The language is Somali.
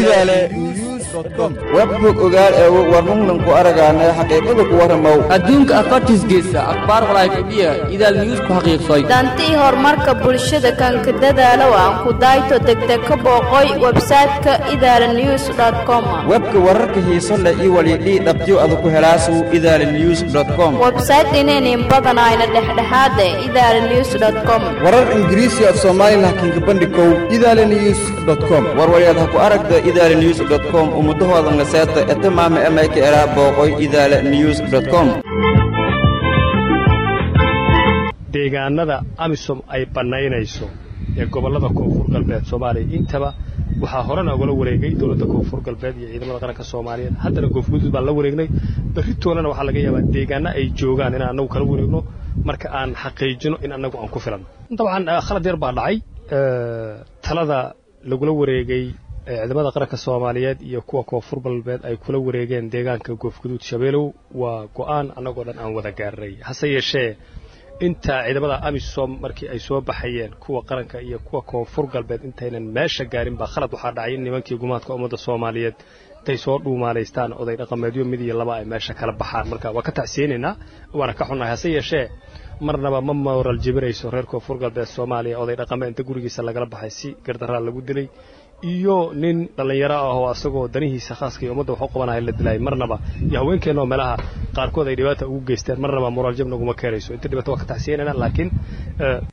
idaalenews.com webbug ogaal ee warnunnan ku aragaana xaqiiqada ku warramow adduunka afartiisgeesa akhbaar walaayfadhiya idaal news ku xaqiiqsay dantii horumarka bulshada kanka dadaalow aan ku dayto degdeg ka booqoy website-ka idaalenews.com webka wararka xiiso leh iyo walidii dhabtiyo aad ku helaasu idaalenews.com website ineenin badan ayna dhexdhexaade idaalenews.com warar ingiriisi af Soomaali laakiin ka bandhikow idaalenews.com warwayad ha ku aragta idaalenews.com umudahooda ngaseeta etamaama emayka era booqoy idaalenews.com deegaanada amisom ay banaynayso ee gobolada koonfur galbeed Soomaaliya intaba waxaa horena uga wareegay dawladda koonfur galbeed iyo ciidamada qaranka Soomaaliyeed haddana goofgudud baa la wareegnay baritoonana waxa laga yaabaa deegaana ay joogaan in anagu kala wareegno marka aan xaqiijino in anagu aan ku filan dabcan khalad yar baa dhacay talada lagula wareegay ciidamada qaranka Soomaaliyeed iyo kuwa koonfur galbeed ay kula wareegeen deegaanka goofgudud Shabeelow waa go'aan anagoo dhan aan wada gaaray hase yeeshee inta ciidamada amisom markii ay soo baxayeen kuwa qaranka iyo kuwa koonfur galbeed intaynan meesha gaarin ba khalad waxa dhacay in nimankii gumaadka ummadda Soomaaliyeed tay soo dhuumaaleystaan oday dhaqameedyo mid iyo laba ay meesha kala baxaan marka waa ka tacsiinayna waana ka xunahay hase yeeshee marnaba ma moral jibirayso reer koonfur galbeed Soomaaliya oday dhaqameed inta gurigiisa lagala baxay si gardaraa lagu dilay iyo nin dhalinyaro ah oo asagoo danihiisa khaaska iyo ummadda wax u qabanahay la dilay marnaba iyo haweenkeena meelaha qaarkood ay dhibaato ugu geysteen marnaba moral jab naguma keenayso inta dhibaato waa ka tacsiinayna laakiin